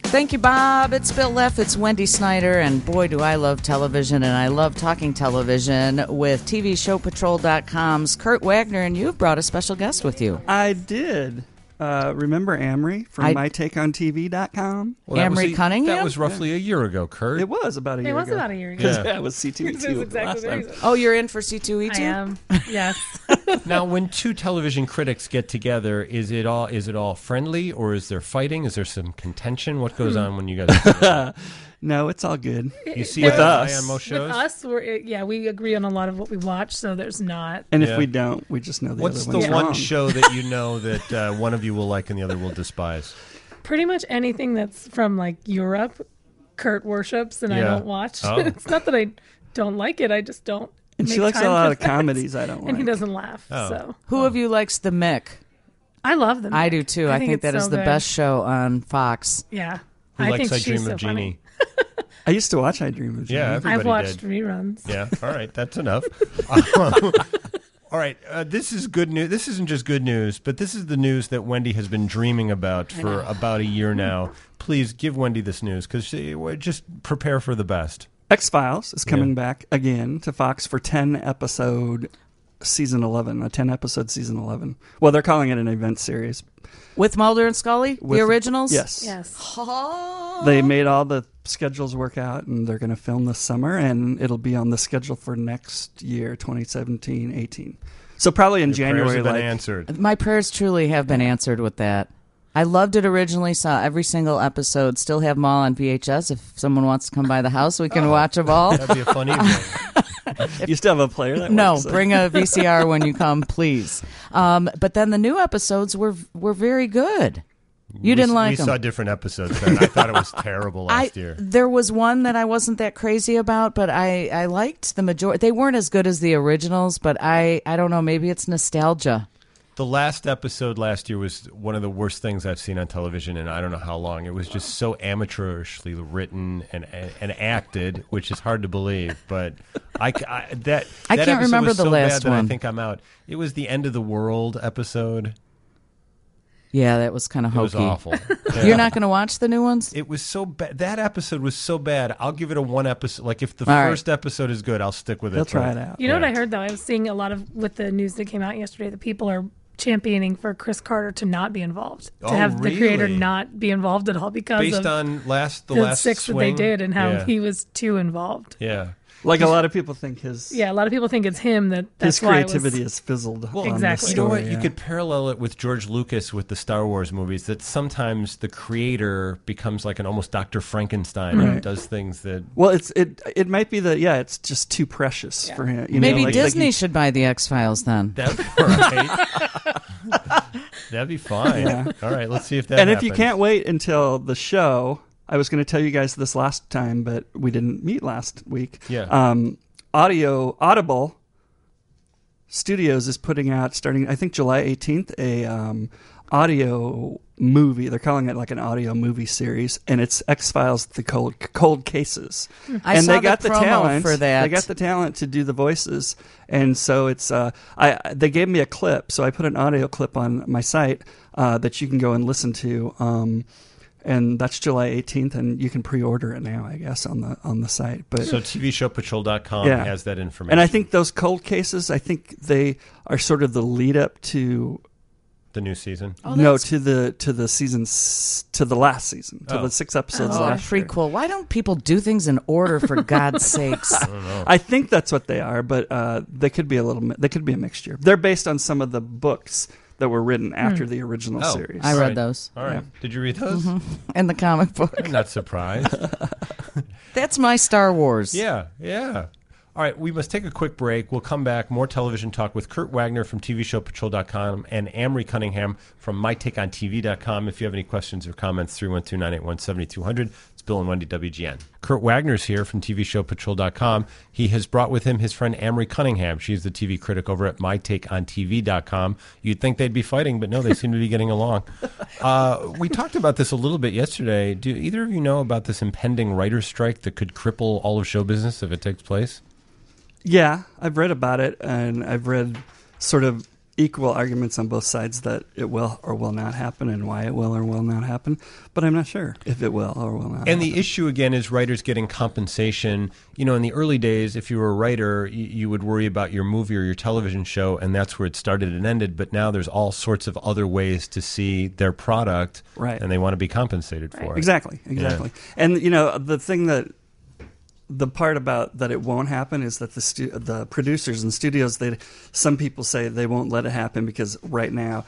Thank you, Bob. It's Bill Leff. It's Wendy Snyder. And boy, do I love television. And I love talking television with TVShowPatrol.com's Kurt Wagner. And you've brought a special guest with you. I did. Remember Amory from MyTakeOnTV.com? Well, Amory Cunningham? That was roughly a year ago, Kurt. It was about a year ago. It was about a year ago. Because it was C2E2 This is exactly last time. Oh, you're in for C2E2? I am. Yes. Now, when two television critics get together, is it all friendly, or is there fighting? Is there some contention? What goes on when you guys? No, it's all good. You see With eye us. on most shows. With us, we agree on a lot of what we watch, so there's not. And Yeah. if we don't, we just know the What's other the one's one wrong. show that you know that one of you will like and the other will despise? Pretty much anything that's from like Europe, Kurt worships, and I Yeah. don't watch. Oh. It's not that I don't like it; I just don't. And she make likes a time lot for of that. comedies I don't like. And he doesn't laugh. Oh. So Who of you likes The Mick? I love them. I do, too. I think it's that is so the good. best show on Fox. Yeah, Who I likes think I she's Dream so of Jeannie? I used to watch I Dream of Jeannie. Yeah, everybody I've watched did. reruns. Yeah, all right, that's enough. All right, this is good news. This isn't just good news, but this is the news that Wendy has been dreaming about for about a year now. Please give Wendy this news, because just prepare for the best. X-Files is coming back again to Fox for 10-episode season 11, a 10-episode season 11. Well, they're calling it an event series. With Mulder and Scully? The originals? Yes. Yes. They made all the schedules work out, and they're going to film this summer, and it'll be on the schedule for next year, 2017-18. So probably in Your prayers January. have been answered. My prayers truly have been answered with that. I loved it originally, saw every single episode, still have them all on VHS. If someone wants to come by the house, we can watch them all. That'd be a fun evening. You still have a player that No, works, so- bring a VCR when you come, please. But then the new episodes were very good. You didn't like them. We saw different episodes then. I thought it was terrible last year. There was one that I wasn't that crazy about, but I liked the majority. They weren't as good as the originals, but I don't know, maybe it's nostalgia. The last episode last year was one of the worst things I've seen on television in I don't know how long. It was just so amateurishly written and acted, which is hard to believe. But I can't remember was the so last bad that one. I think I'm out. It was the End of the World episode. Yeah, that was kind of It hokey. was awful. Yeah. You're not going to watch the new ones? It was so bad. That episode was so bad. I'll give it a one episode. Like if the All right. first episode is good, I'll stick with it. They'll try it out. You know what I heard though? I was seeing a lot of with the news that came out yesterday. The people are championing for Chris Carter to not be involved, to Oh, have the creator really? not be involved at all because Based of on the the last six swing? that they did and how Yeah. he was too involved. Yeah. Like a lot of people think his Yeah, a lot of people think it's him his that's why it was- creativity has fizzled. Well, on Exactly. this You know story, what? yeah. You could parallel it with George Lucas with the Star Wars movies. That sometimes the creator becomes like an almost Dr. Frankenstein and does things that. Well, it might be that it's just too precious for him. You Maybe know, like Disney he- should buy the X-Files then. That'd be right. That'd be fine. Yeah. All right, let's see if that. And happens. if you can't wait until the show, I was going to tell you guys this last time, but we didn't meet last week. Yeah. Audible Studios is putting out, starting I think July 18th, a audio movie. They're calling it like an audio movie series, and it's X-Files: The Cold Cases. I And saw they got the the promo talent for that. They got the talent to do the voices, and so it's. They gave me a clip, so I put an audio clip on my site that you can go and listen to. And that's July 18th, and you can pre-order it now, I guess, on the site. But So TVShowPatrol.com Yeah. has that information. and I think those cold cases, I think they are sort of the lead up to the new season. Oh, no that's to the seasons to the last season to Oh. the 6 episodes a last year. prequel. Why don't people do things in order, for God's sakes? I think that's what they are, but they could be they could be a mixture. They're based on some of the books that were written after the original Oh. series. I All read right. those All right. Yeah. Did you read those? in the comic book. I'm not surprised. That's my Star Wars. Yeah, yeah. All right, we must take a quick break. We'll come back. More television talk with Kurt Wagner from TVShowPatrol.com and Amory Cunningham from MyTakeOnTV.com. If you have any questions or comments, 312-981-7200. It's Bill and Wendy, WGN. Kurt Wagner's here from TVShowPatrol.com. He has brought with him his friend Amory Cunningham. She's the TV critic over at MyTakeOnTV.com. You'd think they'd be fighting, but no, they seem to be getting along. We talked about this a little bit yesterday. Do either of you know about this impending writer's strike that could cripple all of show business if it takes place? Yeah, I've read about it, and I've read sort of equal arguments on both sides that it will or will not happen and why it will or will not happen. But I'm not sure if it will or will not And happen. the issue, again, is writers getting compensation. You know, in the early days, if you were a writer, you would worry about your movie or your television show, and that's where it started and ended. But now there's all sorts of other ways to see their product, Right. and they want to be compensated for it. Exactly. And, you know, the part about that it won't happen is that the producers and studios, some people say they won't let it happen because right now,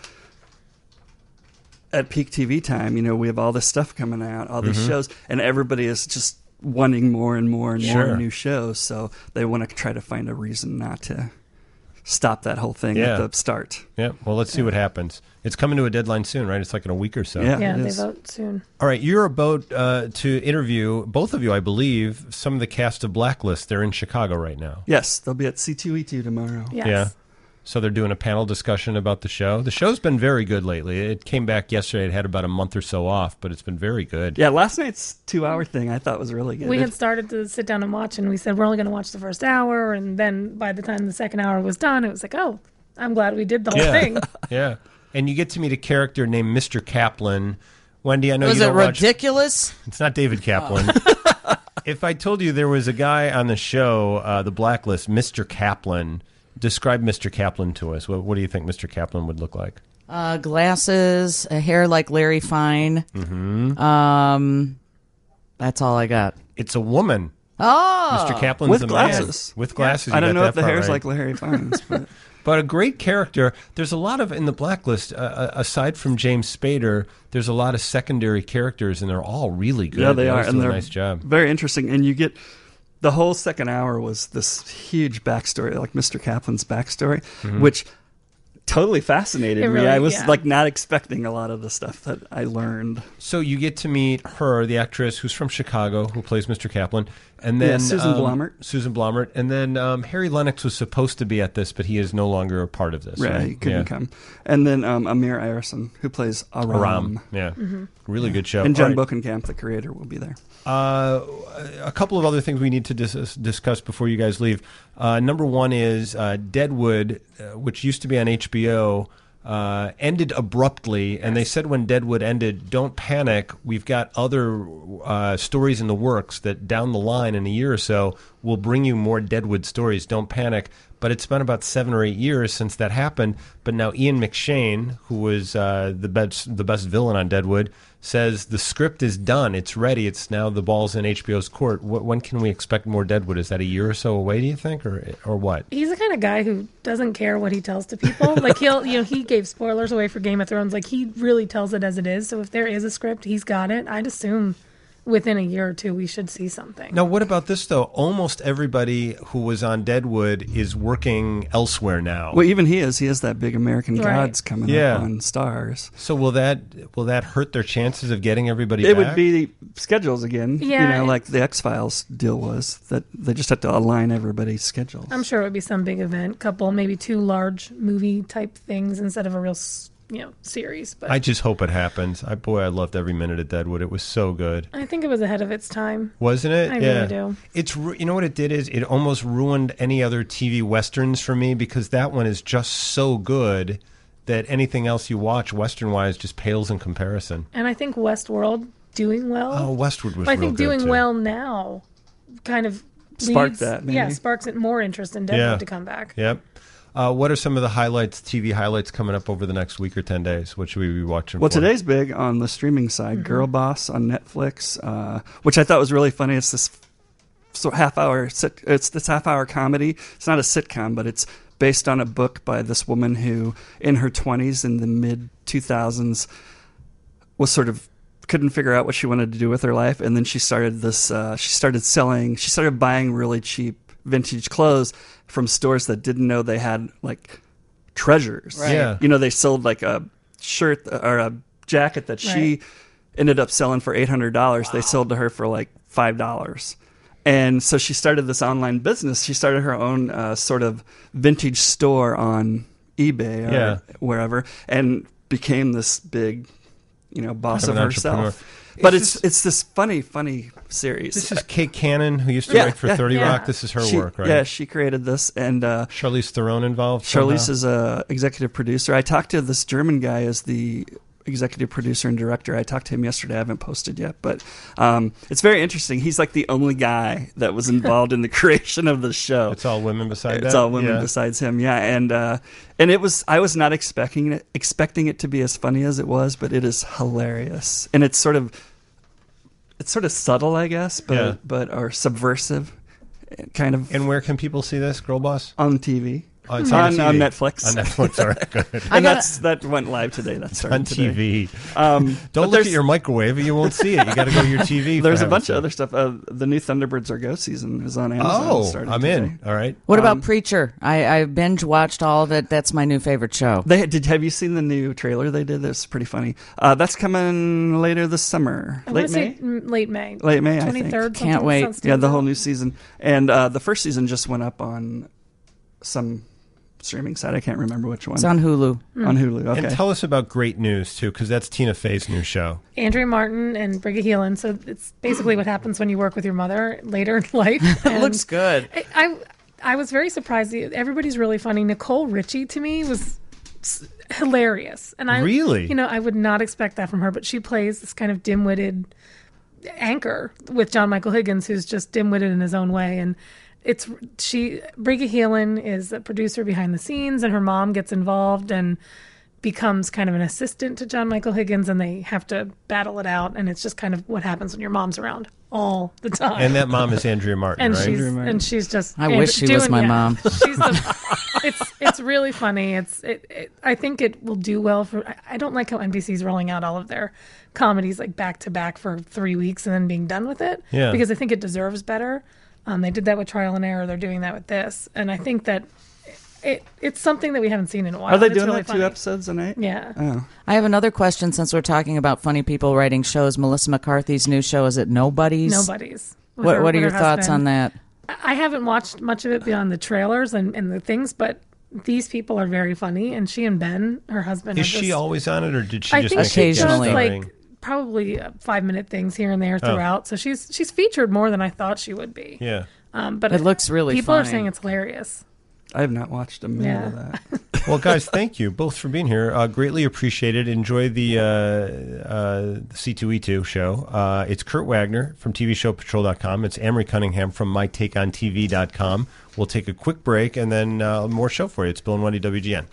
at peak TV time, you know, we have all this stuff coming out, all these shows, and everybody is just wanting more and more and more new shows. So they want to try to find a reason not to stop that whole thing at the start. Yeah. Well, let's see what happens. It's coming to a deadline soon, right? It's like in a week or so. Yeah, they vote soon. All right. You're about to interview, both of you, I believe, some of the cast of Blacklist. They're in Chicago right now. Yes, they'll be at C2E2 tomorrow. Yes. Yeah. So they're doing a panel discussion about the show. The show's been very good lately. It came back yesterday. It had about a month or so off, but it's been very good. Yeah, last night's 2-hour thing I thought was really good. We had started to sit down and watch, and we said we're only going to watch the first hour, and then by the time the second hour was done, it was like, oh, I'm glad we did the whole thing. Yeah. And you get to meet a character named Mr. Kaplan. Wendy, I know Was you it don't watch... ridiculous? It's not David Kaplan. If I told you there was a guy on the show, The Blacklist, Mr. Kaplan, describe Mr. Kaplan to us. What do you think Mr. Kaplan would look like? Glasses, a hair like Larry Fine. Mm-hmm. That's all I got. It's a woman. Oh, Mr. Kaplan's with the glasses. man. With glasses. I You don't got know that if the part hair's right. like Larry Fine's, but But a great character. There's a lot of, in The Blacklist, aside from James Spader, there's a lot of secondary characters, and they're all really good. yeah, they are, always and do a they're nice job. very interesting. And you get the whole second hour was this huge backstory, like Mr. Kaplan's backstory, which totally fascinated It me. really- I was yeah. like not expecting a lot of the stuff that I learned. So you get to meet her, the actress who's from Chicago, who plays Mr. Kaplan, and then Susan Blomert. Susan Blomert, and then Harry Lennox was supposed to be at this, but he is no longer a part of this. Right, he couldn't come. And then Amir Arison, who plays Aram. Aram, yeah, really good show. And John All right. Bokenkamp, the creator, will be there. A couple of other things we need to discuss before you guys leave. Number one is Deadwood, which used to be on HBO, ended abruptly, and they said when Deadwood ended, don't panic. We've got other stories in the works that down the line in a year or so will bring you more Deadwood stories. Don't panic. But it's been about 7 or 8 years since that happened. But now Ian McShane, who was the best villain on Deadwood, says the script is done. It's ready. It's now the ball's in HBO's court. When can we expect more Deadwood? Is that a year or so away, do you think, or what? He's the kind of guy who doesn't care what he tells to people. Like he gave spoilers away for Game of Thrones. Like he really tells it as it is. So if there is a script, he's got it. I'd assume within a year or two we should see something. Now, what about this, though? Almost everybody who was on Deadwood is working elsewhere now. Well, even he has that big American Right. Gods coming Yeah. up on Stars. So will that hurt their chances of getting everybody It back? would be schedules again, Yeah, like the X-Files deal was, that they just have to align everybody's schedules. I'm sure it would be some big event, couple, maybe 2 large movie type things instead of a real, series. But I just hope it happens. I loved every minute of Deadwood. It was so good. I think it was ahead of its time. Wasn't it? I yeah. really do. It's you know what it did is it almost ruined any other TV westerns for me because that one is just so good that anything else you watch western wise just pales in comparison. And I think Westworld doing well. Oh, Westwood was But I real think good, doing too. well now kind of Sparked leads, that, maybe. Yeah, sparks it more interest in Deadwood to come back. Yep. What are some of the TV highlights coming up over the next week or 10 days? What should we be watching Well, for? today's big on the streaming side. Girl Boss on Netflix, which I thought was really funny. It's this half-hour comedy. It's not a sitcom, but it's based on a book by this woman who, in her 20s, in the mid-2000s, was sort of couldn't figure out what she wanted to do with her life, and then she started buying really cheap vintage clothes from stores that didn't know they had like treasures. Right. Yeah. They sold like a shirt or a jacket that she Right. ended up selling for $800. They sold to her for like $5. And so she started this online business. She started her own sort of vintage store on eBay or wherever, and became this big boss Kind of of an herself. entrepreneur. But Is it's this funny series. This is Kate Cannon, who used to Yeah, write for yeah. 30 Yeah. Rock. This is her work, right? Yeah, she created this, and Charlize Theron involved? Charlize somehow? is a executive producer. I talked to this German guy as the executive producer and director. I talked to him yesterday. I haven't posted yet, but it's very interesting. He's like the only guy that was involved in the creation of the show. It's all women besides that? It's all women Yeah. besides him, yeah. And it was. I was not expecting it to be as funny as it was, but it is hilarious, and it's sort of subtle, I guess, or subversive, kind of. And where can people see this, Girl Boss? On TV. Oh, it's on TV. Netflix. On Netflix, all right, good. And that went live today. That started On today. TV. But Don't look there's- at your microwave. You won't see it. You got to go to your TV. for There's a heaven's bunch sake. of other stuff. The new Thunderbirds Are Go season is on Amazon. Oh, started I'm today. in. All right. What about Preacher? I binge watched all of it. That's my new favorite show. Have you seen the new trailer they did? That's pretty funny. That's coming later this summer. I Late want to May? say late May. Late May, I think. 23rd. Can't wait. Yeah, the whole new season. And the first season just went up on some streaming site. I can't remember which one. It's on Hulu. On Hulu. Okay. And tell us about Great News, too, because that's Tina Fey's new show. Andrea Martin and Brigitte Heelan. So it's basically what happens when you work with your mother later in life. It And looks good. I was very surprised. Everybody's really funny. Nicole Richie to me was hilarious, and Really? I would not expect that from her. But she plays this kind of dim-witted anchor with John Michael Higgins, who's just dim-witted in his own way, and Brigitte Heelan is a producer behind the scenes, and her mom gets involved and becomes kind of an assistant to John Michael Higgins, and they have to battle it out, and it's just kind of what happens when your mom's around all the time. And that mom is Andrea Martin, And right? she's just. I wish she was my mom. She's it's really funny. I think it will do well for. I don't like how NBC's rolling out all of their comedies like back to back for 3 weeks and then being done with it. Yeah. Because I think it deserves better. They did that with Trial and Error. They're doing that with this, and I think that it's something that we haven't seen in a while. Are they It's doing really that funny. 2 episodes a night? Yeah. Oh. I have another question since we're talking about funny people writing shows. Melissa McCarthy's new show, is it Nobody's? Nobody's. With What her- are with your her thoughts husband. on that? I haven't watched much of it beyond the trailers and the things, but these people are very funny. And she and Ben, her husband, Is are she just, always on it, or did she I just think make she a does guest occasionally. starring? like probably 5-minute things here and there Oh. throughout. So she's featured more than I thought she would be. Yeah. But It looks really people are funny. saying it's hilarious. I have not watched a minute of Yeah. that. Well, guys, thank you both for being here. Greatly appreciated. Enjoy the C2E2 show. It's Kurt Wagner from TVShowPatrol.com. It's Amory Cunningham from MyTakeOnTV.com. We'll take a quick break and then more show for you. It's Bill and Wendy WGN.